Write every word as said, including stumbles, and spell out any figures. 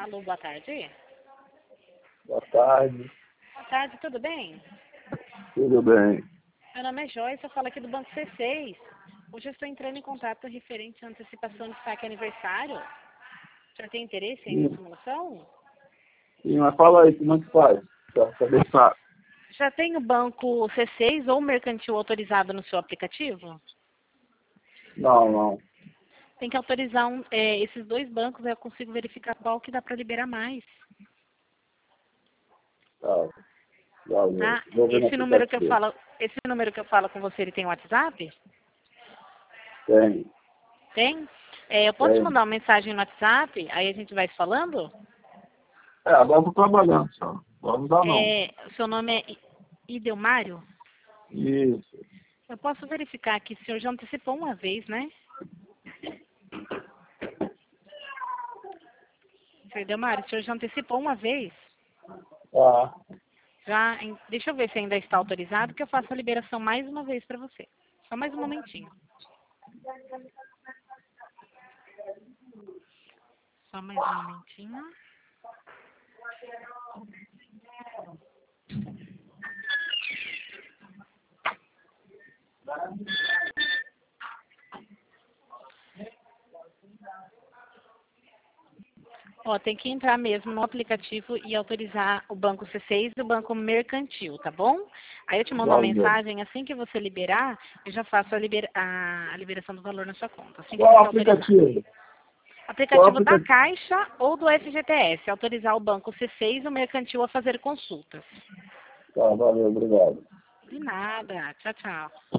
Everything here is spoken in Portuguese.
Alô, boa tarde. Boa tarde. Boa tarde, tudo bem? Tudo bem? Meu nome é Joyce, eu falo aqui do Banco C seis. Hoje eu estou entrando em contato referente à antecipação de saque aniversário. O senhor tem interesse em Sim. simulação? Sim, mas fala aí, como é que faz? Pra saber se tá. Já tem o Banco C seis ou mercantil autorizado no seu aplicativo? Não, não. Tem que autorizar um, é, esses dois bancos, aí eu consigo verificar qual que dá para liberar mais. Tá. Já vou. Tá? Vou ver no Esse número que eu aplicativo. falo, esse número que eu falo com você, ele tem WhatsApp? Tem, Tem? É, eu posso te tem. mandar uma mensagem no WhatsApp, aí a gente vai se falando? É, agora eu tô trabalhando só. Vamos dar não. É, o seu nome é I- Idelmário? Isso. Eu posso verificar aqui, o senhor já antecipou uma vez, né? Senhor Idelmário, o senhor já antecipou uma vez? Tá. Já, em- deixa eu ver se ainda está autorizado, que eu faço a liberação mais uma vez para você. Só mais um momentinho. Só mais um momentinho. Ó, tem que entrar mesmo no aplicativo e autorizar o Banco C seis e o Banco Mercantil, tá bom? Aí eu te mando uma Vamos ver. mensagem, assim que você liberar, eu já faço a, libera a, a liberação do valor na sua conta, assim que Qual o você autorizar. aplicativo? Qual o Aplicativo da aplicativo? Caixa ou do F G T S, autorizar o Banco C seis e o Mercantil a fazer consultas. Tá, valeu, obrigado. De nada. Tchau, tchau.